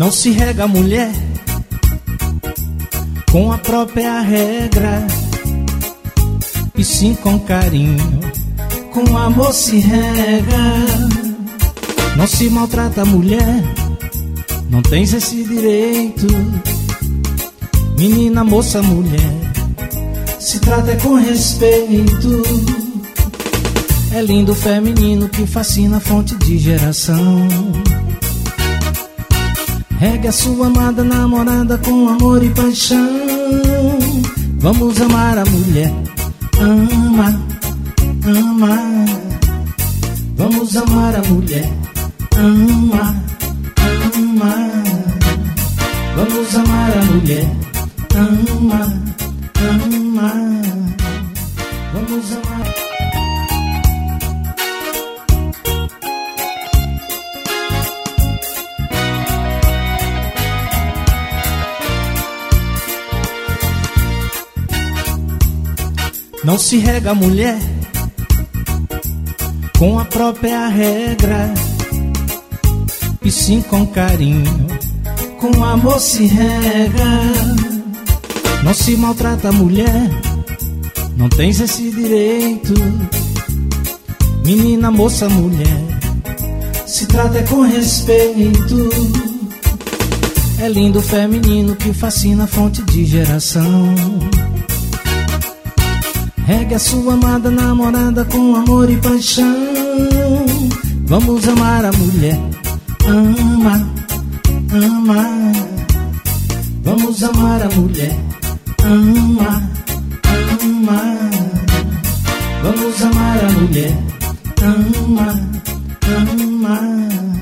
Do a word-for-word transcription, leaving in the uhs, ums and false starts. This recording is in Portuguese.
Não se rega a mulher com a própria regra, e sim com carinho, com amor se rega. Não se maltrata a mulher, não tens esse direito. Menina, moça, mulher, se trata é com respeito. É lindo o feminino que fascina a fonte de geração. Regue a sua amada namorada com amor e paixão. Vamos amar a mulher, ama, ama. Vamos amar a mulher, ama, ama. Vamos amar a mulher, ama, ama. Vamos amar. Não se rega a mulher com a própria regra, e sim com carinho, com amor se rega. Não se maltrata a mulher, não tens esse direito. Menina, moça, mulher, se trata é com respeito. É lindo o feminino que fascina a fonte de geração. Regue a sua amada namorada com amor e paixão. Vamos amar a mulher, ama, ama. Vamos amar a mulher, ama, ama. Vamos amar a mulher, ama, ama.